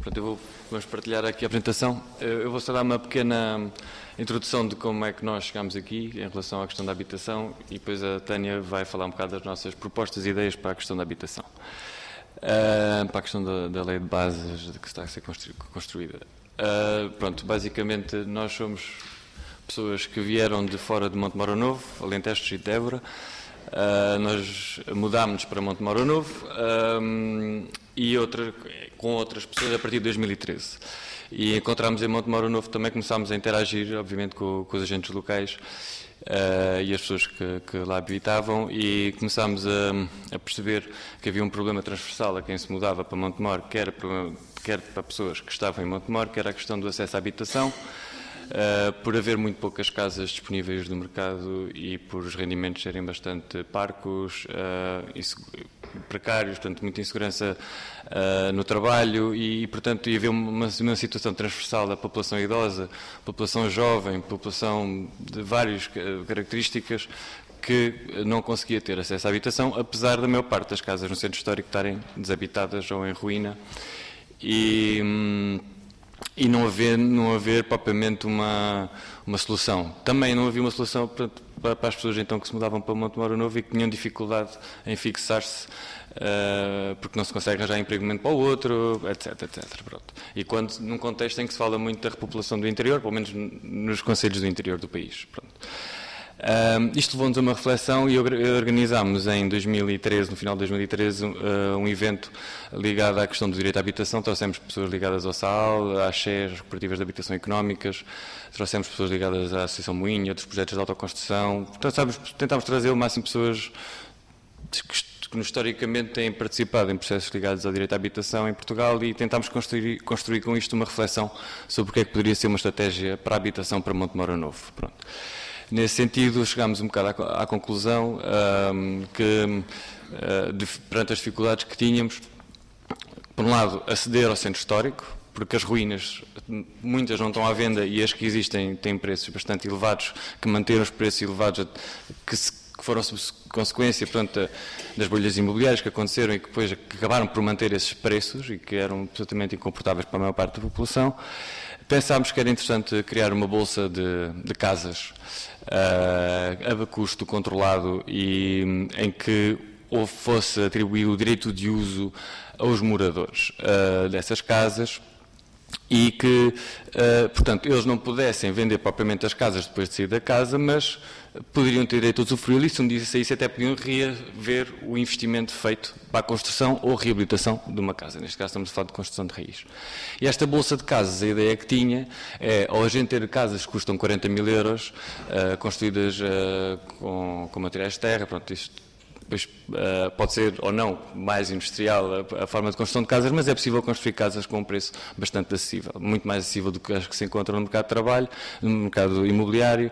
Pronto, vamos partilhar aqui a apresentação. Eu vou só dar uma pequena introdução de como é que nós chegámos aqui em relação à questão da habitação e depois a Tânia vai falar um bocado das nossas propostas e ideias para a questão da habitação. Para a questão da lei de bases que está a ser construída. Pronto, basicamente nós somos pessoas que vieram de fora de Montemoro Novo, Alentejo, Distrito de Évora. Nós mudámos-nos para Montemoro Novo e com outras pessoas a partir de 2013. E encontramos em Montemoro Novo também, começámos a interagir, obviamente, com os agentes locais e as pessoas que lá habitavam, e começámos a perceber que havia um problema transversal a quem se mudava para Montemoro, quer para pessoas que estavam em Montemoro, que era a questão do acesso à habitação. Por haver muito poucas casas disponíveis no mercado e por os rendimentos serem bastante parcos, precários, portanto, muita insegurança no trabalho e, portanto, ia haver uma situação transversal da população idosa, população jovem, população de várias características que não conseguia ter acesso à habitação, apesar da maior parte das casas no centro histórico estarem desabitadas ou em ruína e não haver propriamente uma solução. Também não havia uma solução para as pessoas então que se mudavam para Montemoro Novo e que tinham dificuldade em fixar-se porque não se consegue arranjar emprego de um momento para o outro, etc. Pronto. E num contexto em que se fala muito da repopulação do interior, pelo menos nos concelhos do interior do país. Pronto. Isto levou-nos a uma reflexão e organizámos em 2013, no final de 2013, um evento ligado à questão do direito à habitação. Trouxemos pessoas ligadas ao SAAL, às SES, às cooperativas de habitação económicas, trouxemos pessoas ligadas à Associação Moinho, outros projetos de autoconstrução. Portanto, tentámos trazer o máximo de pessoas que historicamente têm participado em processos ligados ao direito à habitação em Portugal e tentámos construir com isto uma reflexão sobre o que é que poderia ser uma estratégia para a habitação para Montemoro Novo. Pronto. Nesse sentido, chegámos um bocado à conclusão que, perante as dificuldades que tínhamos, por um lado, aceder ao centro histórico, porque as ruínas, muitas não estão à venda e as que existem têm preços bastante elevados, que manteram os preços elevados, que foram consequência, portanto, das bolhas imobiliárias que aconteceram e que depois acabaram por manter esses preços e que eram absolutamente incomportáveis para a maior parte da população. Pensámos que era interessante criar uma bolsa de casas a custo controlado e em que fosse atribuído o direito de uso aos moradores dessas casas e que, portanto, eles não pudessem vender propriamente as casas depois de sair da casa, mas poderiam ter direito a usufruir e se um dia saísse até podiam rever o investimento feito para a construção ou reabilitação de uma casa. Neste caso estamos a falar de construção de raiz. E esta bolsa de casas, a ideia que tinha é, ao a gente ter casas que custam 40 mil euros, construídas com materiais de terra, pronto, isto depois pode ser ou não mais industrial a forma de construção de casas, mas é possível construir casas com um preço bastante acessível, muito mais acessível do que as que se encontram no mercado de trabalho, no mercado imobiliário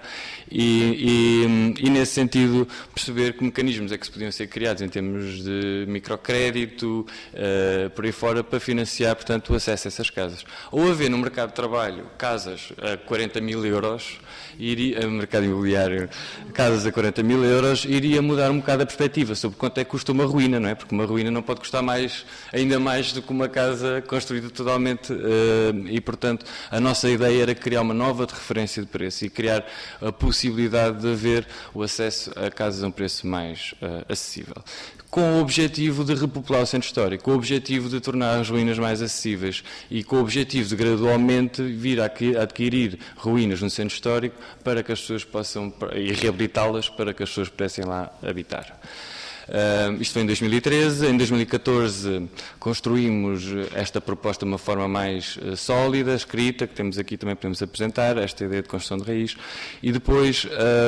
e nesse sentido perceber que mecanismos é que se podiam ser criados em termos de microcrédito, por aí fora, para financiar, portanto, o acesso a essas casas. Ou haver no mercado de trabalho casas a 40 mil euros, mercado imobiliário, casas a 40 mil euros, iria mudar um bocado a perspectiva sobre quanto é que custa uma ruína, não é? Porque uma ruína não pode custar ainda mais do que uma casa construída totalmente e, portanto, a nossa ideia era criar uma nova referência de preço e criar a possibilidade de haver o acesso a casas a um preço mais acessível. Com o objetivo de repopular o centro histórico, com o objetivo de tornar as ruínas mais acessíveis e com o objetivo de gradualmente vir a adquirir ruínas no centro histórico para que as pessoas possam, e reabilitá-las para que as pessoas pudessem lá habitar. Isto foi em 2013, em 2014 construímos esta proposta de uma forma mais sólida, escrita, que temos aqui também podemos apresentar, esta ideia de construção de raiz, e depois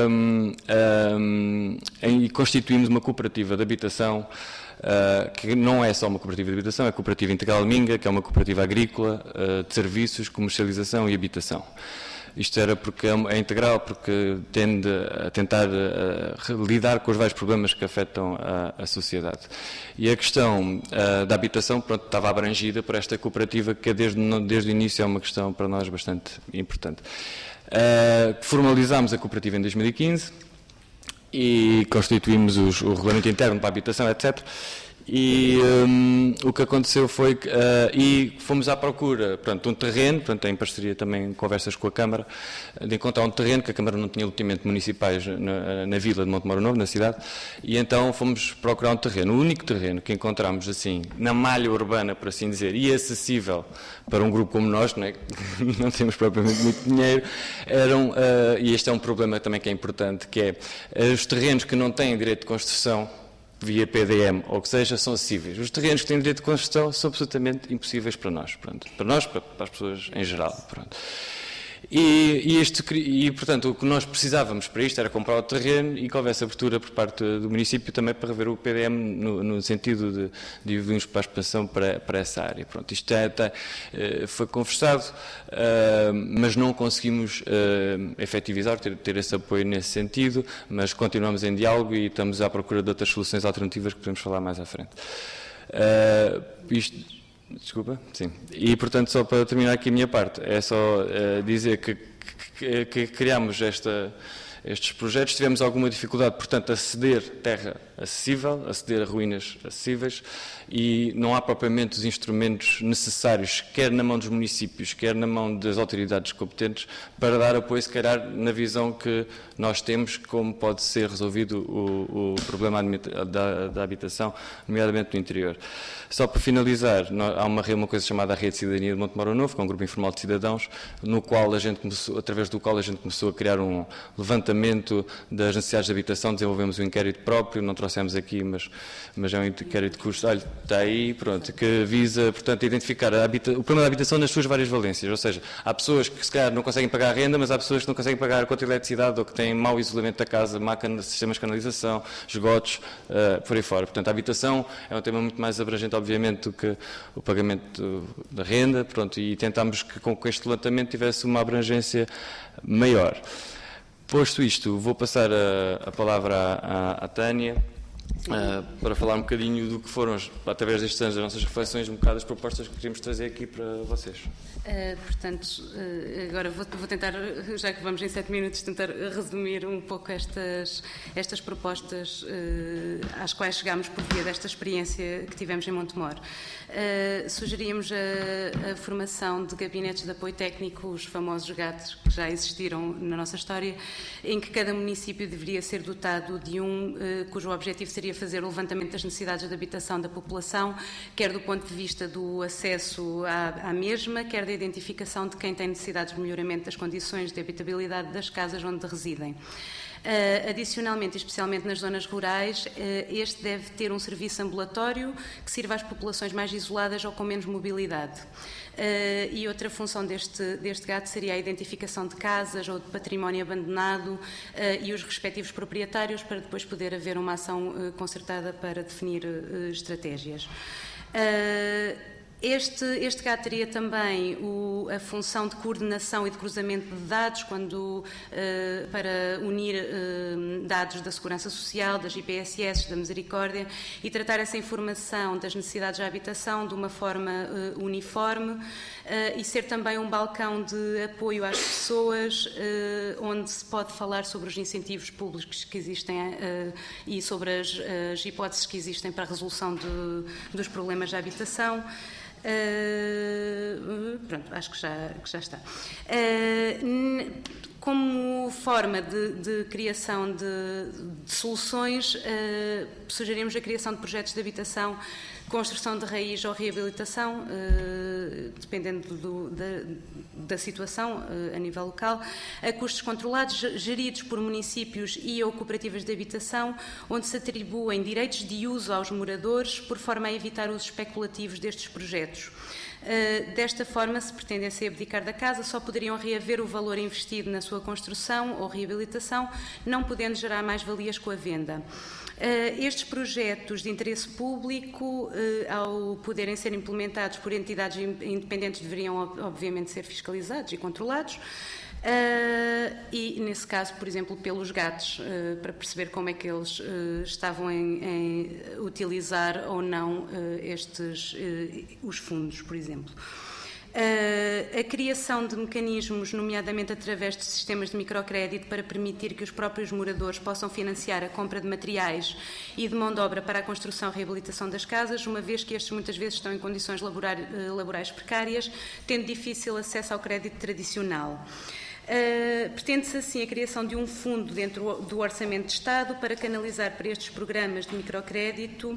constituímos uma cooperativa de habitação, que não é só uma cooperativa de habitação, é a Cooperativa Integral Minga, que é uma cooperativa agrícola de serviços, comercialização e habitação. Isto era porque é integral, porque tende a tentar lidar com os vários problemas que afetam a sociedade. E a questão da habitação, pronto, estava abrangida por esta cooperativa, que desde o início é uma questão para nós bastante importante. Formalizámos a cooperativa em 2015 e constituímos o regulamento interno para a habitação, etc. E o que aconteceu foi que e fomos à procura, portanto, um terreno, portanto, em parceria também, conversas com a Câmara, de encontrar um terreno que a Câmara não tinha loteamento municipais na vila de Montemor Novo, na cidade, e então fomos procurar um terreno. O único terreno que encontramos, assim, na malha urbana, por assim dizer, e acessível para um grupo como nós, não é? Não temos propriamente muito dinheiro, e este é um problema também que é importante, que é os terrenos que não têm direito de construção via PDM, ou que seja, são acessíveis. Os terrenos que têm direito de construção são absolutamente impossíveis para nós, pronto. Para nós, para as pessoas em geral. Pronto. Portanto, o que nós precisávamos para isto era comprar o terreno e que houvesse abertura por parte do município também para rever o PDM no sentido de irmos para a expansão para essa área. Pronto, isto foi conversado, mas não conseguimos efetivizar, ter esse apoio nesse sentido, mas continuamos em diálogo e estamos à procura de outras soluções alternativas que podemos falar mais à frente. Desculpa, sim. E, portanto, só para terminar aqui a minha parte, é só dizer que criámos estes projetos, tivemos alguma dificuldade, portanto, a ceder terra acessível, a ceder ruínas acessíveis, e não há propriamente os instrumentos necessários, quer na mão dos municípios, quer na mão das autoridades competentes, para dar apoio, se calhar, na visão que nós temos, como pode ser resolvido o problema da habitação, nomeadamente no interior. Só para finalizar, há uma coisa chamada a Rede de Cidadania de Montemor Novo, que é um grupo informal de cidadãos, através do qual a gente começou a criar um levantamento das necessidades de habitação, desenvolvemos um inquérito próprio, não trouxemos aqui, mas é um inquérito de custo, olha, está aí, pronto, que visa, portanto, identificar o problema da habitação nas suas várias valências, ou seja, há pessoas que se calhar não conseguem pagar a renda, mas há pessoas que não conseguem pagar a conta de eletricidade ou que têm mau isolamento da casa, sistemas de canalização, esgotos, por aí fora. Portanto, a habitação é um tema muito mais abrangente, obviamente, do que o pagamento da renda, pronto, e tentámos que com este levantamento tivesse uma abrangência maior. Posto isto, vou passar a palavra à Tânia, para falar um bocadinho do que foram, através destes anos, as nossas reflexões, um bocado as propostas que queríamos trazer aqui para vocês. Portanto, agora vou tentar, já que vamos em 7 minutos, tentar resumir um pouco estas propostas às quais chegámos por via desta experiência que tivemos em Montemor. Sugeríamos a formação de gabinetes de apoio técnico, os famosos GATs, que já existiram na nossa história, em que cada município deveria ser dotado de cujo objetivo seria fazer o levantamento das necessidades de habitação da população, quer do ponto de vista do acesso à mesma, quer da identificação de quem tem necessidades de melhoramento das condições de habitabilidade das casas onde residem. Adicionalmente, especialmente nas zonas rurais, este deve ter um serviço ambulatório que sirva às populações mais isoladas ou com menos mobilidade. E outra função deste GAT seria a identificação de casas ou de património abandonado e os respectivos proprietários, para depois poder haver uma ação concertada para definir estratégias. Este GAT teria também a função de coordenação e de cruzamento de dados para unir dados da Segurança Social, das IPSS, da Misericórdia, e tratar essa informação das necessidades de habitação de uma forma uniforme, e ser também um balcão de apoio às pessoas, onde se pode falar sobre os incentivos públicos que existem e sobre as hipóteses que existem para a resolução dos problemas de habitação. Pronto, acho que já está. Como forma de criação de soluções, sugerimos a criação de projetos de habitação, construção de raiz ou reabilitação, dependendo da situação a nível local, a custos controlados, geridos por municípios e ou cooperativas de habitação, onde se atribuem direitos de uso aos moradores, por forma a evitar usos especulativos destes projetos. Desta forma, se pretendesse abdicar da casa, só poderiam reaver o valor investido na sua construção ou reabilitação, não podendo gerar mais valias com a venda. Estes projetos de interesse público, ao poderem ser implementados por entidades independentes, deveriam obviamente ser fiscalizados e controlados. E, nesse caso, por exemplo, pelos GATs, para perceber como é que eles estavam em utilizar ou não os fundos, por exemplo. A criação de mecanismos, nomeadamente através de sistemas de microcrédito, para permitir que os próprios moradores possam financiar a compra de materiais e de mão de obra para a construção e reabilitação das casas, uma vez que estes muitas vezes estão em condições laborais precárias, tendo difícil acesso ao crédito tradicional. Pretende-se assim a criação de um fundo dentro do Orçamento de Estado para canalizar para estes programas de microcrédito,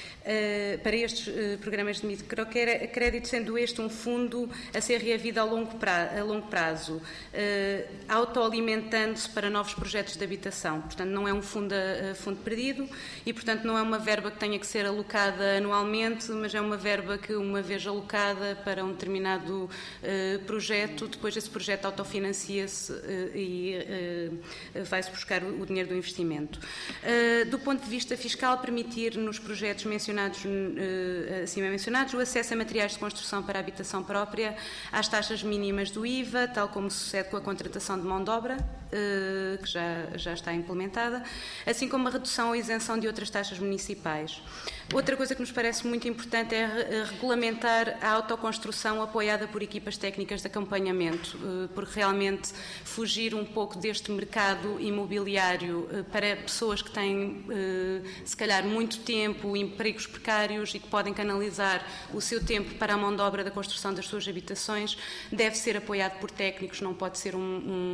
sendo este um fundo a ser reavido a longo prazo, autoalimentando-se para novos projetos de habitação. Portanto, não é um fundo perdido e, portanto, não é uma verba que tenha que ser alocada anualmente, mas é uma verba que, uma vez alocada para um determinado projeto, depois esse projeto autofinancia-se e vai-se buscar o dinheiro do investimento. Do ponto de vista fiscal, permitir nos projetos acima mencionados o acesso a materiais de construção para a habitação própria às taxas mínimas do IVA, tal como sucede com a contratação de mão de obra, que já está implementada, assim como a redução ou isenção de outras taxas municipais. Outra coisa que nos parece muito importante é regulamentar a autoconstrução apoiada por equipas técnicas de acompanhamento, porque realmente fugir um pouco deste mercado imobiliário para pessoas que têm, se calhar, muito tempo, empregos precários e que podem canalizar o seu tempo para a mão de obra da construção das suas habitações, deve ser apoiado por técnicos, não pode ser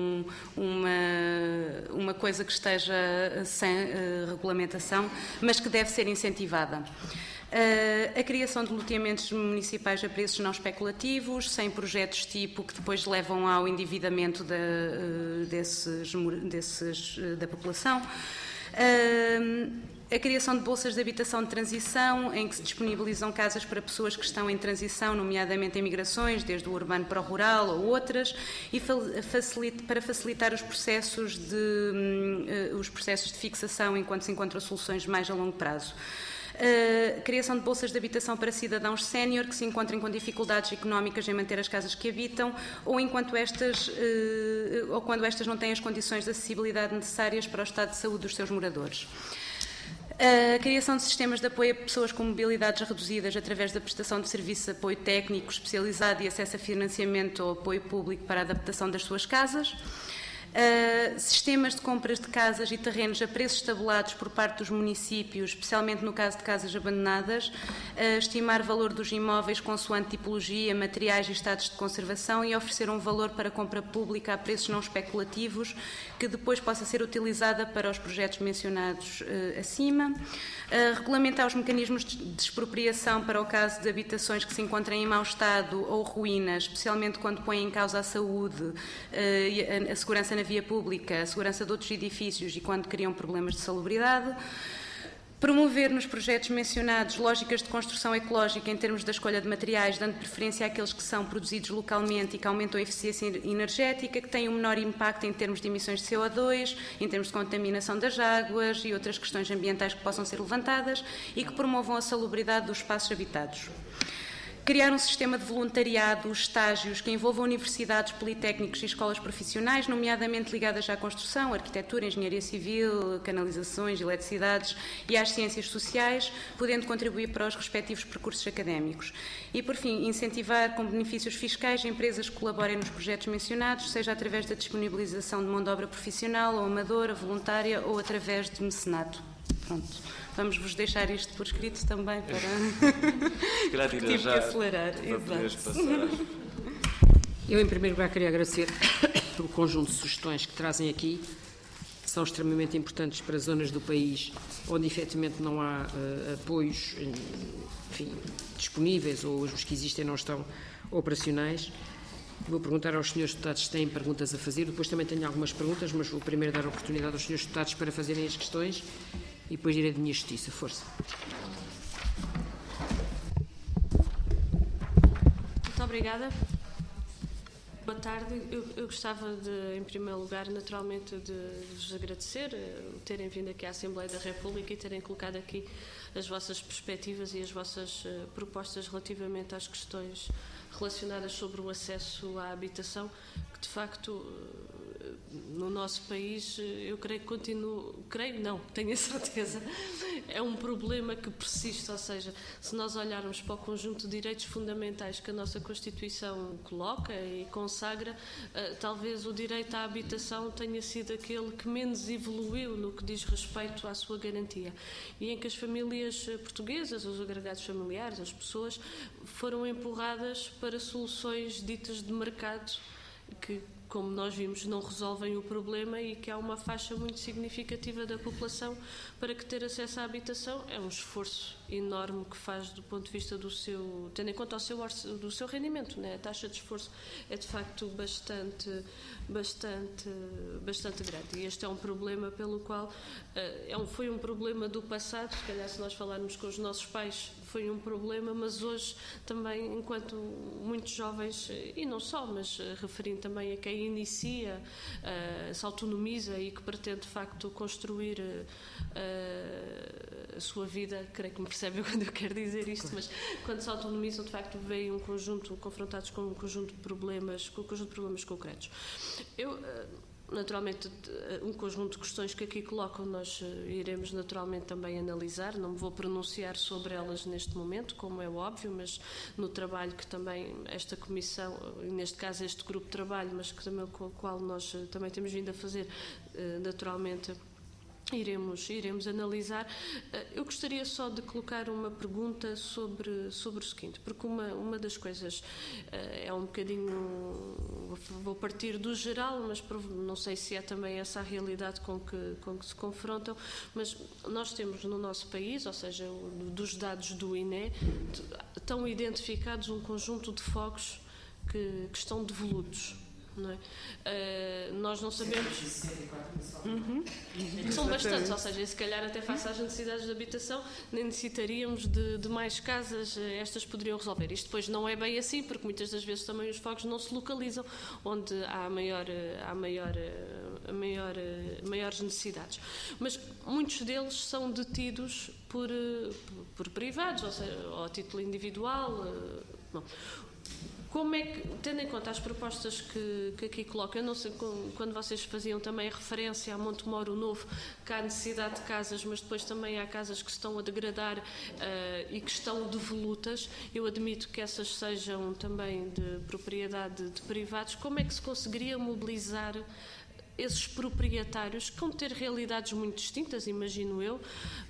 uma coisa que esteja sem regulamentação, mas que deve ser incentivada. A criação de loteamentos municipais a preços não especulativos, sem projetos tipo que depois levam ao endividamento da população. A criação de bolsas de habitação de transição, em que se disponibilizam casas para pessoas que estão em transição, nomeadamente em migrações, desde o urbano para o rural ou outras, e para facilitar os processos de fixação enquanto se encontram soluções mais a longo prazo. A criação de bolsas de habitação para cidadãos sénior que se encontrem com dificuldades económicas em manter as casas que habitam ou quando estas não têm as condições de acessibilidade necessárias para o estado de saúde dos seus moradores. A criação de sistemas de apoio a pessoas com mobilidades reduzidas através da prestação de serviços de apoio técnico especializado e acesso a financiamento ou apoio público para a adaptação das suas casas. Sistemas de compras de casas e terrenos a preços tabulados por parte dos municípios, especialmente no caso de casas abandonadas, estimar o valor dos imóveis consoante tipologia, materiais e estados de conservação e oferecer um valor para compra pública a preços não especulativos que depois possa ser utilizada para os projetos mencionados acima. Regulamentar os mecanismos de expropriação para o caso de habitações que se encontrem em mau estado ou ruínas, especialmente quando põem em causa a saúde, a segurança na via pública, a segurança de outros edifícios e quando criam problemas de salubridade. Promover nos projetos mencionados lógicas de construção ecológica em termos da escolha de materiais, dando preferência àqueles que são produzidos localmente e que aumentam a eficiência energética, que têm um menor impacto em termos de emissões de CO2, em termos de contaminação das águas e outras questões ambientais que possam ser levantadas e que promovam a salubridade dos espaços habitados. Criar um sistema de voluntariado, estágios que envolvam universidades, politécnicos e escolas profissionais, nomeadamente ligadas à construção, arquitetura, engenharia civil, canalizações, eletricidades e às ciências sociais, podendo contribuir para os respectivos percursos académicos. E, por fim, incentivar com benefícios fiscais empresas que colaborem nos projetos mencionados, seja através da disponibilização de mão de obra profissional ou amadora, voluntária ou através de mecenato. Pronto. Vamos-vos deixar isto por escrito também para... Porque tive que acelerar. Eu, em primeiro lugar, queria agradecer o conjunto de sugestões que trazem aqui, que são extremamente importantes para zonas do país onde, efetivamente, não há apoios disponíveis ou os que existem não estão operacionais. Vou perguntar aos senhores deputados se têm perguntas a fazer. Depois também tenho algumas perguntas, mas vou primeiro dar a oportunidade aos senhores deputados para fazerem as questões e depois irei de minha justiça. Força. Muito obrigada. Boa tarde. Eu gostava de, em primeiro lugar, naturalmente, de vos agradecer terem vindo aqui à Assembleia da República e terem colocado aqui as vossas perspectivas e as vossas propostas relativamente às questões relacionadas sobre o acesso à habitação, que de facto no nosso país, eu tenho a certeza, é um problema que persiste, ou seja, se nós olharmos para o conjunto de direitos fundamentais que a nossa Constituição coloca e consagra, talvez o direito à habitação tenha sido aquele que menos evoluiu no que diz respeito à sua garantia, e em que as famílias portuguesas, os agregados familiares, as pessoas, foram empurradas para soluções ditas de mercado que, como nós vimos, não resolvem o problema, e que há uma faixa muito significativa da população para que ter acesso à habitação é um esforço enorme que faz do ponto de vista do seu, tendo em conta do seu rendimento, né? A taxa de esforço é de facto bastante grande, e este é um problema pelo qual foi um problema do passado, se calhar se nós falarmos com os nossos pais foi um problema, mas hoje também, enquanto muitos jovens, e não só, mas referindo também a quem inicia, se autonomiza e que pretende de facto construir a sua vida, creio que me percebem quando eu quero dizer isto, mas quando se autonomizam, de facto veem confrontados com um conjunto de problemas, concretos. Naturalmente, um conjunto de questões que aqui colocam nós iremos naturalmente também analisar, não me vou pronunciar sobre elas neste momento, como é óbvio, mas no trabalho que também esta comissão, neste caso este grupo de trabalho, mas que também, com o qual nós também temos vindo a fazer, naturalmente iremos analisar. Eu gostaria só de colocar uma pergunta sobre o seguinte, porque uma das coisas é um bocadinho, vou partir do geral, mas não sei se é também essa a realidade com que se confrontam, mas nós temos no nosso país, ou seja, dos dados do INE, estão identificados um conjunto de fogos que estão devolutos. Não é? Nós não sabemos. São bastantes, ou seja, se calhar até face às necessidades de habitação nem necessitaríamos de mais casas, estas poderiam resolver. Isto depois não é bem assim, porque muitas das vezes também os fogos não se localizam onde há maiores necessidades. Mas muitos deles são detidos por privados, ou seja, ou a título individual. Bom. Como é que, tendo em conta as propostas que aqui colocam, eu não sei, quando vocês faziam também referência a Montemoro Novo, que há necessidade de casas, mas depois também há casas que se estão a degradar e que estão devolutas, eu admito que essas sejam também de propriedade de privados. Como é que se conseguiria mobilizar esses proprietários, que vão ter realidades muito distintas, imagino eu,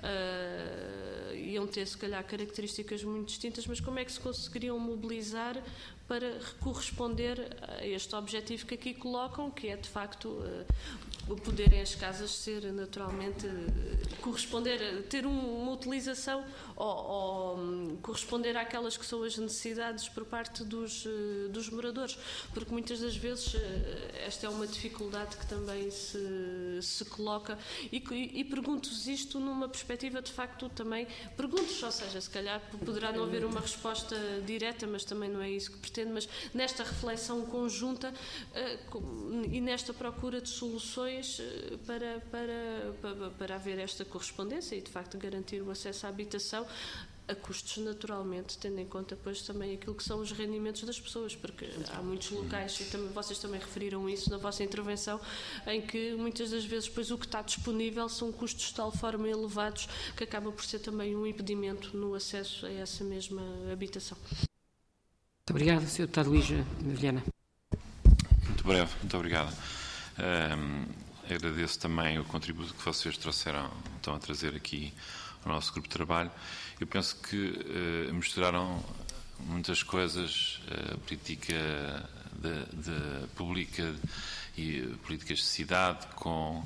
iam ter se calhar características muito distintas, mas como é que se conseguiriam mobilizar para corresponder a este objetivo que aqui colocam, que é de facto poderem as casas ser naturalmente, corresponder, ter uma utilização ou corresponder àquelas que são as necessidades por parte dos moradores, porque muitas das vezes esta é uma dificuldade que também se coloca e pergunto-vos isto numa perspectiva de facto também, pergunto-vos, ou seja, se calhar poderá não haver uma resposta direta, mas também não é isso que pretendo, mas nesta reflexão conjunta e nesta procura de soluções para haver esta correspondência e de facto garantir o acesso à habitação a custos naturalmente, tendo em conta depois também aquilo que são os rendimentos das pessoas, porque há muitos locais, e também, vocês também referiram isso na vossa intervenção, em que muitas das vezes depois o que está disponível são custos de tal forma elevados que acaba por ser também um impedimento no acesso a essa mesma habitação. Muito obrigado, Sr. Deputado Luís Vilhena. Muito breve, muito obrigado. Agradeço também o contributo que vocês estão a trazer aqui ao nosso grupo de trabalho. Eu penso que misturaram muitas coisas, política pública e políticas de cidade, com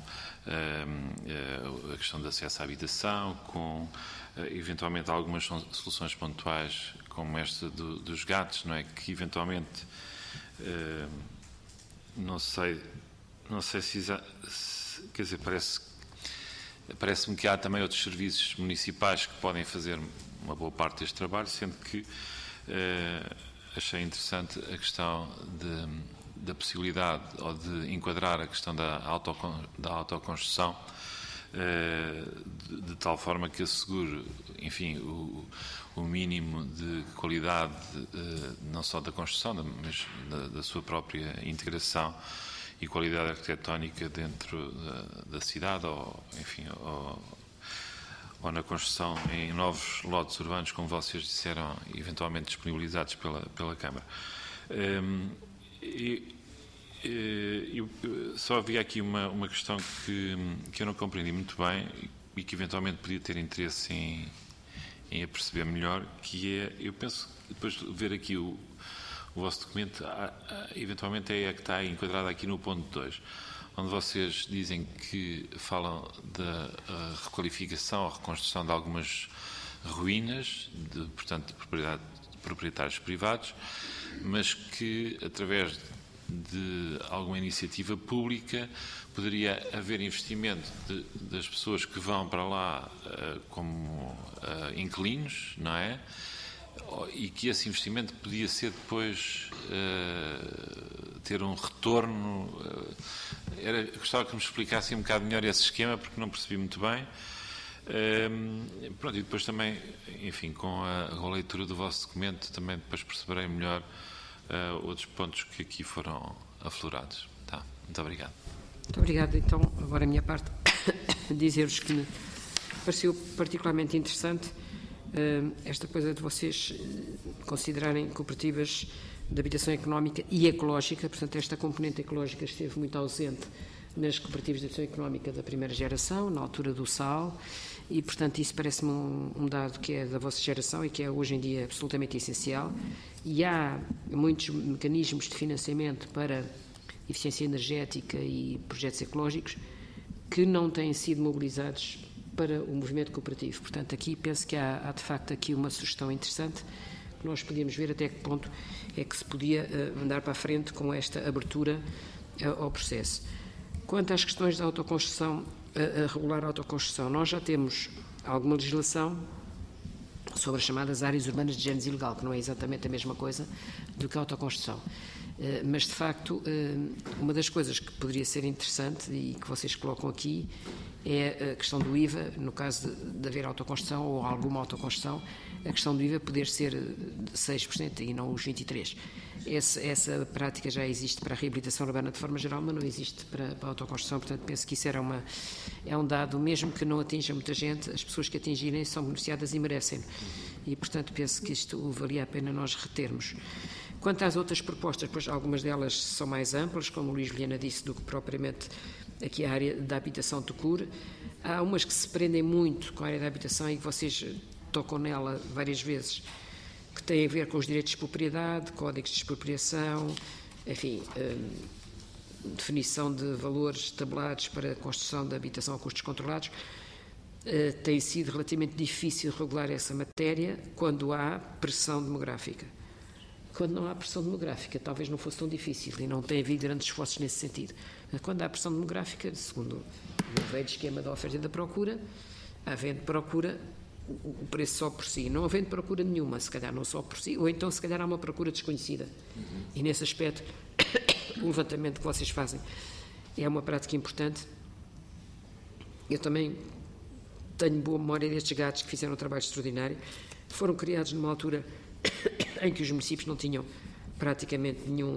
a questão do acesso à habitação, com eventualmente algumas soluções pontuais, como esta dos gatos, não é? Que eventualmente não sei se quer dizer, parece-me que há também outros serviços municipais que podem fazer uma boa parte deste trabalho, sendo que achei interessante a questão da possibilidade ou de enquadrar a questão da autoconstrução de tal forma que assegure, enfim, o mínimo de qualidade, não só da construção, mas da sua própria integração e qualidade arquitetónica dentro da cidade, ou, enfim, ou na construção em novos lotes urbanos, como vocês disseram, eventualmente disponibilizados pela Câmara. Eu só havia aqui uma questão que eu não compreendi muito bem e que eventualmente podia ter interesse em a perceber melhor, que é, eu penso, depois de ver aqui o vosso documento, eventualmente é a que está enquadrada aqui no ponto 2, onde vocês dizem que falam da requalificação ou reconstrução de algumas ruínas, portanto, de proprietários privados, mas que, através de alguma iniciativa pública, poderia haver investimento das pessoas que vão para lá como inquilinos, não é? E que esse investimento podia ser depois ter um retorno. Gostava que me explicassem um bocado melhor esse esquema, porque não percebi muito bem. Pronto, e depois também, enfim, com a leitura do vosso documento, também depois perceberei melhor outros pontos que aqui foram aflorados. Tá, muito obrigado. Muito obrigado. Então, agora a minha parte, dizer-vos que me pareceu particularmente interessante esta coisa de vocês considerarem cooperativas de habitação económica e ecológica. Portanto, esta componente ecológica esteve muito ausente nas cooperativas de habitação económica da primeira geração, na altura do SAL, e, portanto, isso parece-me um dado que é da vossa geração e que é hoje em dia absolutamente essencial. E há muitos mecanismos de financiamento para eficiência energética e projetos ecológicos que não têm sido mobilizados para o movimento cooperativo. Portanto, aqui penso que há de facto aqui uma sugestão interessante, que nós podíamos ver até que ponto é que se podia andar para a frente com esta abertura ao processo. Quanto às questões da autoconstrução, a regular a autoconstrução, nós já temos alguma legislação sobre as chamadas áreas urbanas de género ilegal, que não é exatamente a mesma coisa do que a autoconstrução. Mas, de facto, uma das coisas que poderia ser interessante e que vocês colocam aqui é a questão do IVA, no caso de haver autoconstrução ou alguma autoconstrução, a questão do IVA poder ser de 6% e não os 23%. Essa prática já existe para a reabilitação urbana de forma geral, mas não existe para a autoconstrução, portanto penso que isso é um dado, mesmo que não atinja muita gente, as pessoas que atingirem são beneficiadas e merecem. E, portanto, penso que isto valia a pena nós retermos. Quanto às outras propostas, pois algumas delas são mais amplas, como o Luís Vilhena disse, do que propriamente aqui a área da habitação de cura. Há umas que se prendem muito com a área da habitação e que vocês tocam nela várias vezes, que têm a ver com os direitos de propriedade, códigos de expropriação, enfim, definição de valores tabelados para a construção de habitação a custos controlados. Tem sido relativamente difícil regular essa matéria quando há pressão demográfica. Quando não há pressão demográfica, talvez não fosse tão difícil e não tem havido grandes esforços nesse sentido. Mas quando há pressão demográfica, segundo o velho esquema da oferta e da procura, havendo procura, o preço só por si. Não havendo procura nenhuma, se calhar não só por si, ou então se calhar há uma procura desconhecida. E nesse aspecto, o levantamento que vocês fazem é uma prática importante. Eu também tenho boa memória destes gatos que fizeram um trabalho extraordinário. Foram criados numa altura em que os municípios não tinham praticamente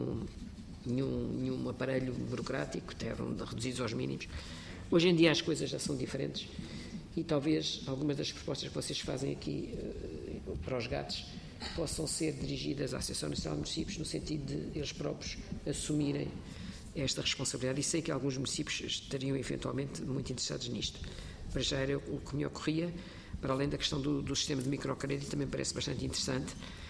nenhum aparelho burocrático, eram reduzidos aos mínimos. Hoje em dia as coisas já são diferentes e talvez algumas das propostas que vocês fazem aqui para os gatos possam ser dirigidas à Associação Nacional de Municípios no sentido de eles próprios assumirem esta responsabilidade. E sei que alguns municípios estariam eventualmente muito interessados nisto. Para já era o que me ocorria, para além da questão do sistema de microcrédito, também parece bastante interessante.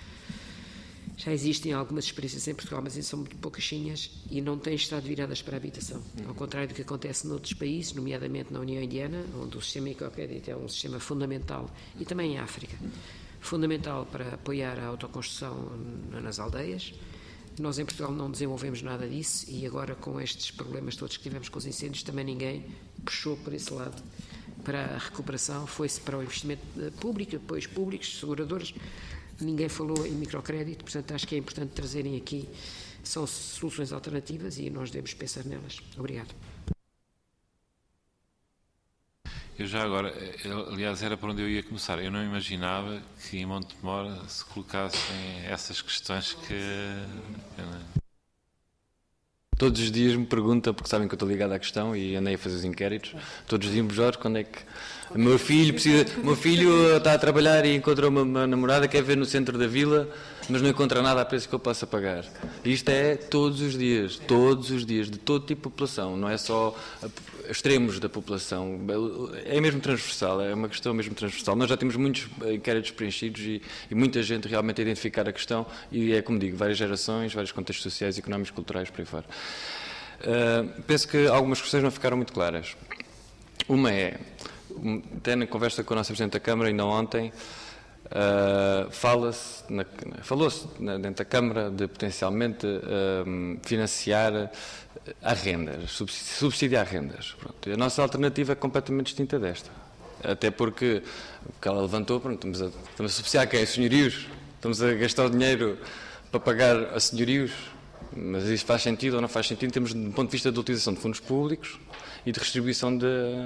Já existem algumas experiências em Portugal, mas são muito poucas e não têm estado viradas para a habitação. Ao contrário do que acontece noutros países, nomeadamente na União Indiana, onde o sistema microcrédito é um sistema fundamental, e também em África, fundamental para apoiar a autoconstrução nas aldeias. Nós em Portugal não desenvolvemos nada disso e agora com estes problemas todos que tivemos com os incêndios também ninguém puxou por esse lado para a recuperação, foi-se para o investimento público, depois públicos, seguradoras. Ninguém falou em microcrédito, portanto acho que é importante trazerem aqui, são soluções alternativas e nós devemos pensar nelas. Obrigado. Eu já agora, aliás, era para onde eu ia começar. Eu não imaginava que em Montemor se colocassem essas questões que... Todos os dias me perguntam, porque sabem que eu estou ligado à questão e andei a fazer os inquéritos, todos os dias, Jorge, quando é que... O meu filho está a trabalhar e encontrou uma namorada, quer ver no centro da vila, mas não encontra nada a preço que eu possa pagar. E isto é todos os dias, de todo tipo de população, não é só extremos da população, é mesmo transversal, é uma questão mesmo transversal. Nós já temos muitos inquéritos preenchidos e muita gente realmente a identificar a questão e é, como digo, várias gerações, vários contextos sociais, económicos, culturais, por aí fora. Penso que algumas questões não ficaram muito claras. Uma é, até na conversa com a nossa Presidente da Câmara, ainda ontem, falou-se dentro da Câmara de potencialmente financiar rendas, subsidiar rendas. Pronto. A nossa alternativa é completamente distinta desta. Até porque o que ela levantou, pronto, estamos a subsidiar quem? Os senhorios? Estamos a gastar o dinheiro para pagar a senhorios? Mas isso faz sentido ou não faz sentido? Temos, do ponto de vista da utilização de fundos públicos e de redistribuição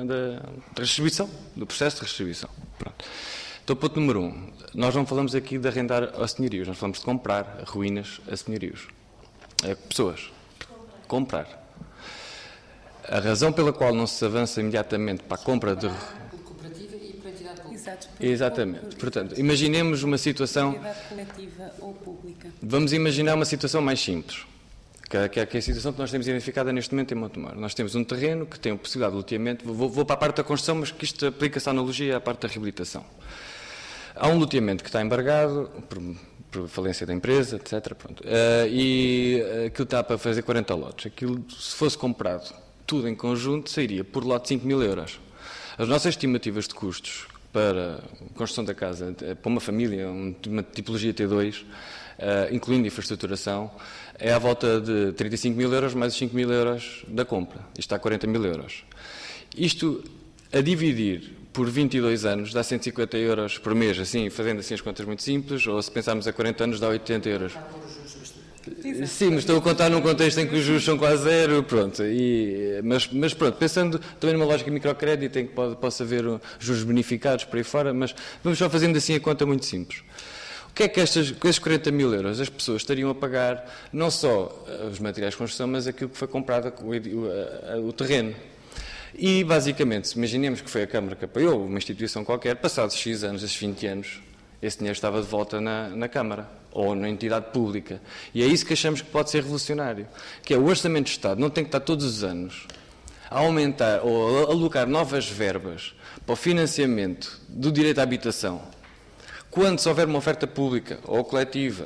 do processo de redistribuição. Pronto. Então, ponto número 1. Nós não falamos aqui de arrendar a senhorios, nós falamos de comprar ruínas a senhorios. Pessoas. Comprar. A razão pela qual não se avança imediatamente para a compra de... Cooperativa e para entidade pública. Exatamente. Portanto, imaginemos uma situação... coletiva ou pública. Vamos imaginar uma situação mais simples, que é a situação que nós temos identificada neste momento em Montemor. Nós temos um terreno que tem a possibilidade de loteamento, vou para a parte da construção, mas que isto aplica-se à analogia à parte da reabilitação. Há um loteamento que está embargado, por falência da empresa, etc. Pronto. E aquilo está para fazer 40 lotes. Aquilo, se fosse comprado tudo em conjunto, sairia por lote 5 mil euros. As nossas estimativas de custos para a construção da casa, para uma família, uma tipologia T2, incluindo infraestruturação, é à volta de 35 mil euros mais os 5 mil euros da compra. Isto está a 40 mil euros. Isto, a dividir por 22 anos, dá 150 euros por mês, assim, fazendo assim as contas muito simples, ou se pensarmos a 40 anos, dá 80 euros. Sim, mas estou a contar num contexto em que os juros são quase zero, pronto. Mas pronto, pensando também numa lógica de microcrédito em que possa haver juros bonificados por aí fora, mas vamos só fazendo assim a conta muito simples. O que é que com estes 40 mil euros as pessoas estariam a pagar não só os materiais de construção, mas aquilo que foi comprado, o terreno? E, basicamente, imaginemos que foi a Câmara que apoiou uma instituição qualquer, passados X anos, esses 20 anos, esse dinheiro estava de volta na Câmara ou na entidade pública. E é isso que achamos que pode ser revolucionário, que é o Orçamento de Estado não tem que estar todos os anos a aumentar ou a alocar novas verbas para o financiamento do direito à habitação, quando se houver uma oferta pública ou coletiva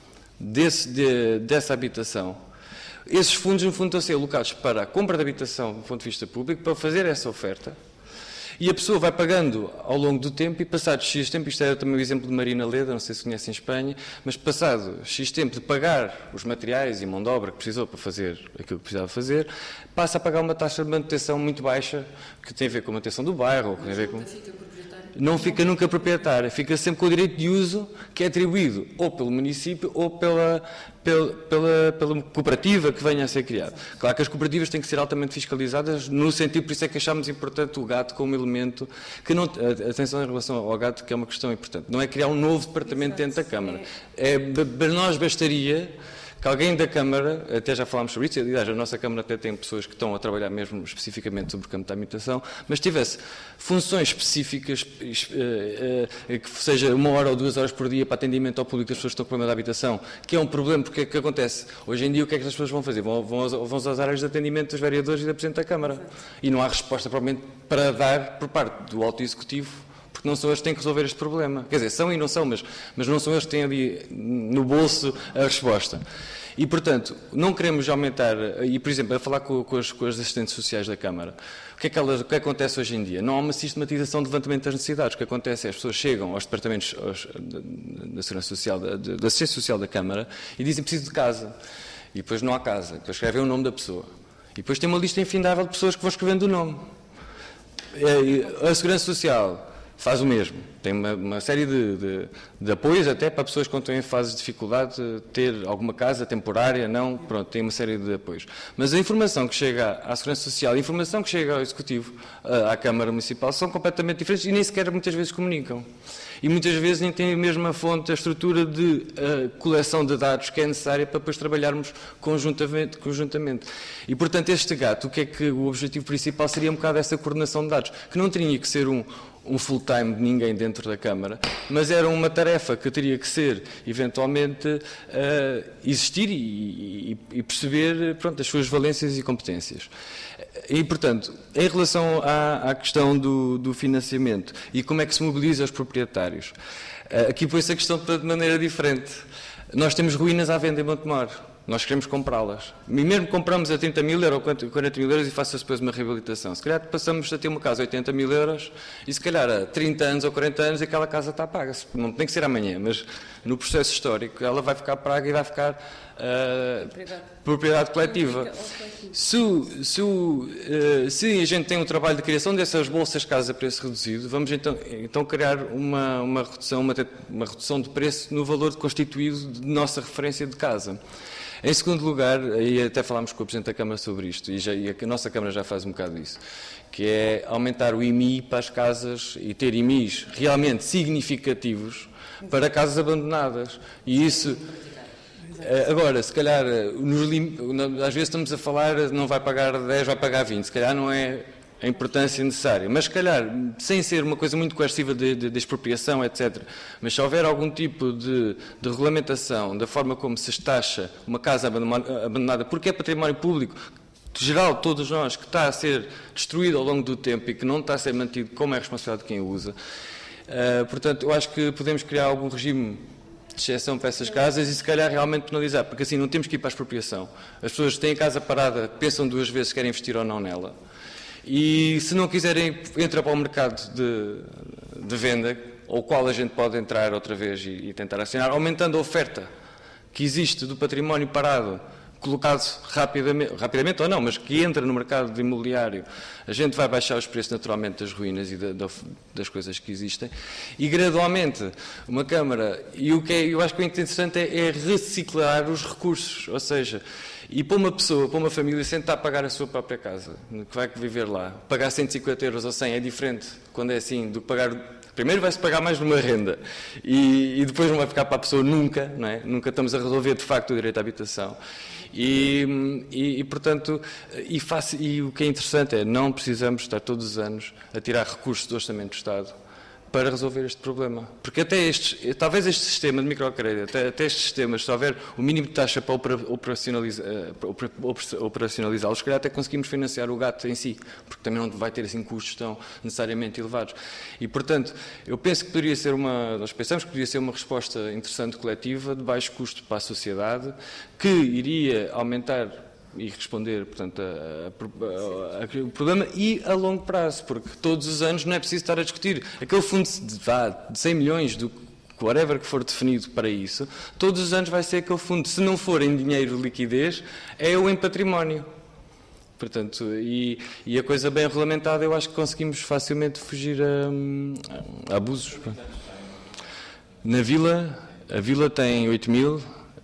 dessa habitação. Esses fundos, no fundo, estão a ser alocados para a compra de habitação do ponto de vista público, para fazer essa oferta, e a pessoa vai pagando ao longo do tempo, e passado X tempo, isto era também o exemplo de Marina Leda, não sei se conhecem em Espanha, mas passado X tempo de pagar os materiais e mão de obra que precisou para fazer aquilo que precisava fazer, passa a pagar uma taxa de manutenção muito baixa, que tem a ver com a manutenção do bairro, ou que tem a ver com... Não fica nunca proprietária, fica sempre com o direito de uso que é atribuído ou pelo município ou pela cooperativa que venha a ser criada. Claro que as cooperativas têm que ser altamente fiscalizadas, no sentido, por isso é que achámos importante o GAT como elemento, que não, atenção em relação ao GAT, que é uma questão importante, não é criar um novo departamento dentro da Câmara. Para nós bastaria que alguém da Câmara, até já falámos sobre isso, aliás, a nossa Câmara até tem pessoas que estão a trabalhar mesmo especificamente sobre o campo da habitação, mas tivesse funções específicas, que seja 1 hora ou 2 horas por dia para atendimento ao público das pessoas que estão com problema da habitação, que é um problema, porque é que acontece? Hoje em dia o que é que as pessoas vão fazer? Vão às áreas de atendimento dos vereadores e da Presidente da Câmara. E não há resposta provavelmente para dar por parte do Alto Executivo, porque não são eles que têm que resolver este problema. Quer dizer, são e não são, mas não são eles que têm ali no bolso a resposta. E, portanto, não queremos aumentar, e, por exemplo, a falar com as assistentes sociais da Câmara, o que acontece hoje em dia? Não há uma sistematização de levantamento das necessidades. O que acontece é que as pessoas chegam aos departamentos da Segurança Social, da Assistência Social da Câmara, e dizem preciso de casa. E depois não há casa. Depois escrevem o nome da pessoa. E depois tem uma lista infindável de pessoas que vão escrevendo o nome. A Segurança Social faz o mesmo. Tem uma série de apoios até para pessoas que estão em fase de dificuldade, ter alguma casa temporária, não, pronto, tem uma série de apoios. Mas a informação que chega à Segurança Social, a informação que chega ao Executivo, à Câmara Municipal, são completamente diferentes e nem sequer muitas vezes comunicam. E muitas vezes nem têm a mesma fonte, a estrutura de coleção de dados que é necessária para depois trabalharmos conjuntamente. E, portanto, este gato, o que é que o objetivo principal seria um bocado essa coordenação de dados, que não teria que ser um full-time de ninguém dentro da Câmara, mas era uma tarefa que teria que ser, eventualmente, existir e perceber, pronto, as suas valências e competências. E, portanto, em relação à questão do financiamento e como é que se mobiliza os proprietários, aqui põe-se a questão de maneira diferente. Nós temos ruínas à venda em Montemor. Nós queremos comprá-las. E mesmo compramos a 30 mil euros ou 40 mil euros e faça-se depois uma reabilitação. Se calhar passamos a ter uma casa a 80 mil euros e se calhar a 30 anos ou 40 anos aquela casa está paga. Não tem que ser amanhã, mas no processo histórico ela vai ficar paga e vai ficar propriedade coletiva. Se a gente tem um trabalho de criação dessas bolsas de casa a preço reduzido, vamos então criar uma redução de preço no valor constituído de nossa referência de casa. Em segundo lugar, e até falámos com o Presidente da Câmara sobre isto, e a nossa Câmara já faz um bocado isso, que é aumentar o IMI para as casas e ter IMIs realmente significativos para casas abandonadas. E isso... Agora, se calhar, às vezes estamos a falar, não vai pagar 10, vai pagar 20, se calhar não é a importância necessária, mas se calhar, sem ser uma coisa muito coerciva de expropriação, etc., mas se houver algum tipo de regulamentação da forma como se taxa uma casa abandonada, porque é património público, geral, todos nós, que está a ser destruído ao longo do tempo e que não está a ser mantido como é a responsabilidade de quem o usa, portanto, eu acho que podemos criar algum regime de exceção para essas casas e se calhar realmente penalizar, porque assim não temos que ir para a expropriação. As pessoas têm a casa parada, pensam duas vezes se querem investir ou não nela. E se não quiserem, entra para o mercado de venda, ao qual a gente pode entrar outra vez e tentar assinar, aumentando a oferta que existe do património parado, colocado rapidamente ou não, mas que entra no mercado de imobiliário. A gente vai baixar os preços naturalmente das ruínas e das coisas que existem e gradualmente uma Câmara, e o que eu acho que o interessante é reciclar os recursos, ou seja, e para uma pessoa, para uma família, sentar a pagar a sua própria casa, que vai viver lá, pagar 150 euros ou 100 é diferente quando é assim do que pagar. Primeiro vai-se pagar mais numa renda e depois não vai ficar para a pessoa nunca, não é? Nunca estamos a resolver de facto o direito à habitação. Portanto, o que é interessante é não precisamos estar todos os anos a tirar recursos do Orçamento do Estado para resolver este problema. Porque talvez este sistema de microcrédito, até estes sistemas, se houver o mínimo de taxa para operacionalizá-los, se calhar até conseguimos financiar o gato em si, porque também não vai ter assim custos tão necessariamente elevados. E, portanto, eu penso que nós pensamos que poderia ser uma resposta interessante coletiva, de baixo custo para a sociedade, que iria aumentar e responder, portanto, o problema e a longo prazo, porque todos os anos não é preciso estar a discutir. Aquele fundo de 100 milhões, do whatever que for definido para isso, todos os anos vai ser aquele fundo. Se não for em dinheiro de liquidez, é o em património. Portanto, e a coisa bem regulamentada, eu acho que conseguimos facilmente fugir a abusos. Na Vila, a Vila tem 8 mil,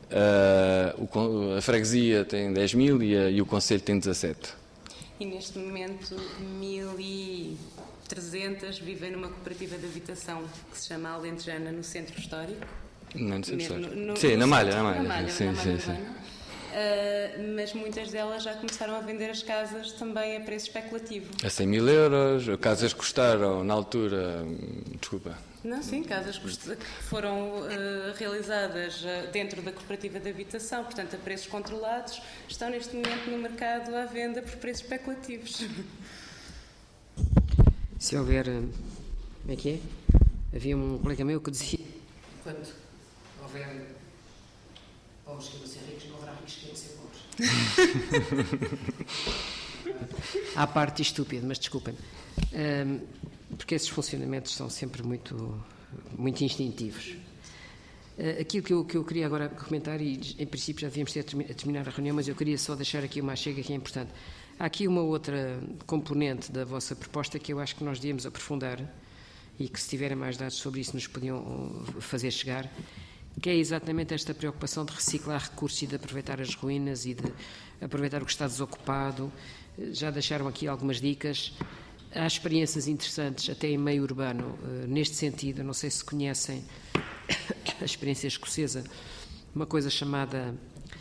a freguesia tem 10 mil e o Conselho tem 17. E neste momento 1.300 vivem numa cooperativa de habitação que se chama Alentejana, no Centro Histórico. Não, no Centro Histórico. Sim, na Malha. Sim. Mas muitas delas já começaram a vender as casas também a preço especulativo. A 100 mil euros, casas que custaram na altura, desculpa. Não, sim, casas que foram realizadas dentro da cooperativa de habitação, portanto a preços controlados, estão neste momento no mercado à venda por preços especulativos. Se houver, como é que é? Havia um colega meu que dizia, quando houver pobres que vão ser ricos, não haverá ricos que vão ser pobres. À parte estúpido, mas desculpem. Porque esses funcionamentos são sempre muito instintivos. Aquilo que eu queria agora comentar, e em princípio já devíamos ter a terminar a reunião, mas eu queria só deixar aqui uma chega que é importante. Há aqui uma outra componente da vossa proposta que eu acho que nós devíamos aprofundar, e que, se tiverem mais dados sobre isso, nos podiam fazer chegar, que é exatamente esta preocupação de reciclar recursos e de aproveitar as ruínas e de aproveitar o que está desocupado. Já deixaram aqui algumas dicas. Há experiências interessantes, até em meio urbano, neste sentido. Não sei se conhecem a experiência escocesa, uma coisa chamada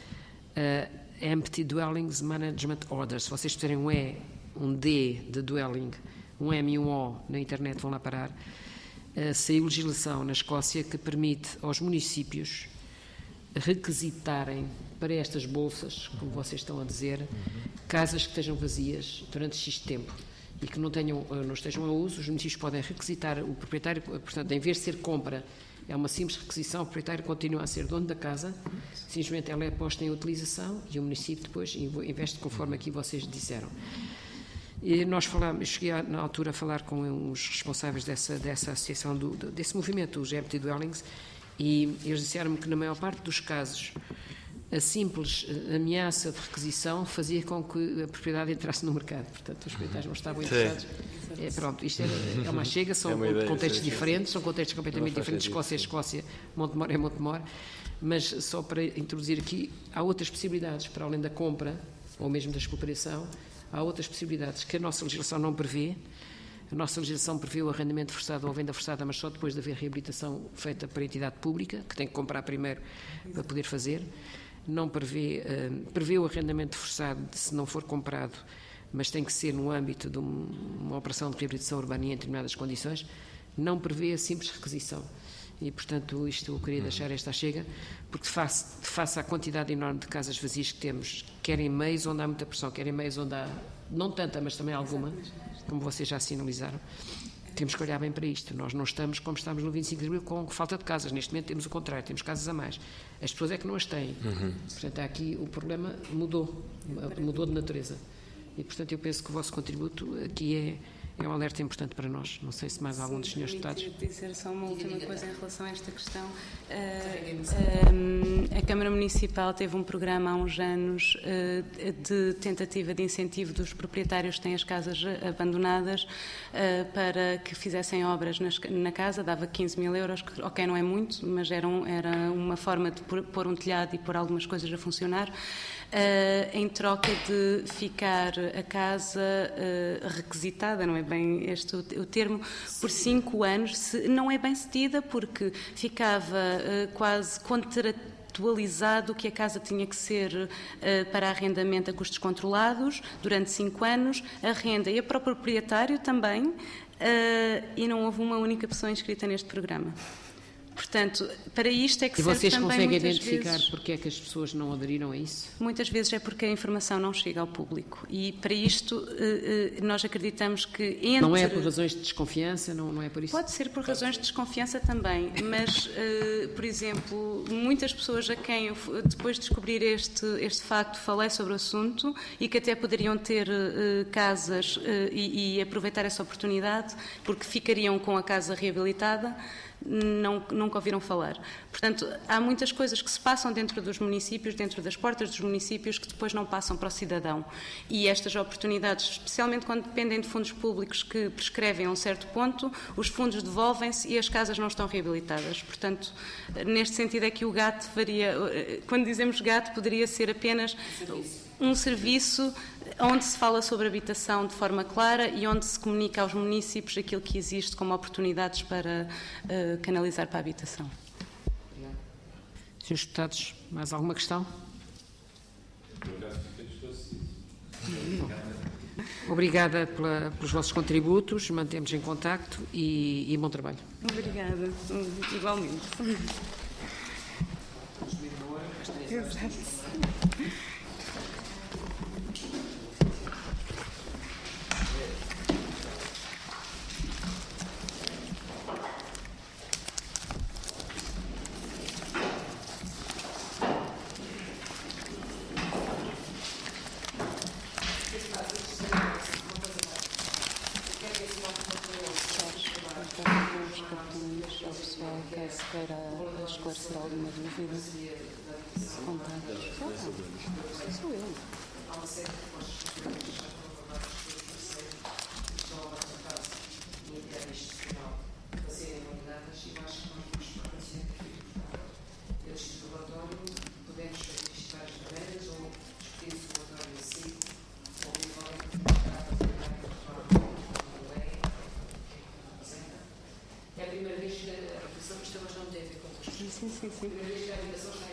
Empty Dwellings Management Order. Se vocês tiverem um E, um D de dwelling, um M e um O na internet, vão lá parar. Saiu legislação na Escócia que permite aos municípios requisitarem para estas bolsas, como vocês estão a dizer, casas que estejam vazias durante X tempo e que não estejam a uso. Os municípios podem requisitar o proprietário, portanto, em vez de ser compra, é uma simples requisição, o proprietário continua a ser dono da casa, simplesmente ela é posta em utilização e o município depois investe conforme aqui vocês disseram. E nós eu cheguei na altura a falar com os responsáveis dessa associação, desse movimento, os Empty Dwellings, e eles disseram-me que na maior parte dos casos a simples ameaça de requisição fazia com que a propriedade entrasse no mercado. Portanto, os proprietários não estavam interessados. Pronto, isto é uma chega, são contextos diferentes, são contextos completamente diferentes. Escócia é Escócia, Montemor é Montemor, mas só para introduzir aqui, há outras possibilidades para além da compra, ou mesmo da expropriação. Há outras possibilidades que a nossa legislação não prevê. A nossa legislação prevê o arrendamento forçado ou a venda forçada, mas só depois de haver reabilitação feita por entidade pública, que tem que comprar primeiro para poder fazer. Não prevê o arrendamento forçado se não for comprado, mas tem que ser no âmbito de uma operação de reabilitação urbana e em determinadas condições. Não prevê a simples requisição. E, portanto, isto eu queria deixar esta chega, porque face à quantidade enorme de casas vazias que temos, quer em meios onde há muita pressão, quer em meios onde há, não tanta, mas também alguma, como vocês já sinalizaram, temos que olhar bem para isto. Nós não estamos, como estamos no 25 de Abril, com falta de casas. Neste momento temos o contrário, temos casas a mais. As pessoas é que não as têm. Portanto, aqui o problema mudou de natureza. E, portanto, eu penso que o vosso contributo aqui é um alerta importante para nós. Não sei se mais algum dos senhores deputados. Queria dizer só uma última coisa em relação a esta questão. A Câmara Municipal teve um programa há uns anos de tentativa de incentivo dos proprietários que têm as casas abandonadas para que fizessem obras na casa, dava 15 mil euros, que ok, não é muito, mas era uma forma de pôr um telhado e pôr algumas coisas a funcionar. Em troca de ficar a casa requisitada, não é bem este o termo, por 5 anos, não é bem cedida, porque ficava quase contratualizado que a casa tinha que ser para arrendamento a custos controlados durante 5 anos, a renda e para o proprietário também, e não houve uma única pessoa inscrita neste programa. Portanto, para isto é que serve também. E vocês conseguem identificar porque é que as pessoas não aderiram a isso? Muitas vezes é porque a informação não chega ao público e para isto nós acreditamos que Não é por razões de desconfiança, não é por isso? Pode ser por razões de desconfiança também, mas, por exemplo, muitas pessoas a quem eu, depois de descobrir este facto, falei sobre o assunto e que até poderiam ter casas e aproveitar essa oportunidade porque ficariam com a casa reabilitada, nunca ouviram falar. Portanto, há muitas coisas que se passam dentro dos municípios, dentro das portas dos municípios, que depois não passam para o cidadão. E estas oportunidades, especialmente quando dependem de fundos públicos que prescrevem a um certo ponto, os fundos devolvem-se e as casas não estão reabilitadas. Portanto, neste sentido é que o GAT varia. Quando dizemos GAT, poderia ser apenas um serviço onde se fala sobre habitação de forma clara e onde se comunica aos municípios aquilo que existe como oportunidades para canalizar para a habitação. Senhores deputados, mais alguma questão? Obrigada pelos vossos contributos, mantemos em contacto e bom trabalho. Obrigada, igualmente. Exato. Se queira esclarecer alguma dúvida, contactos. Sou eu. sim.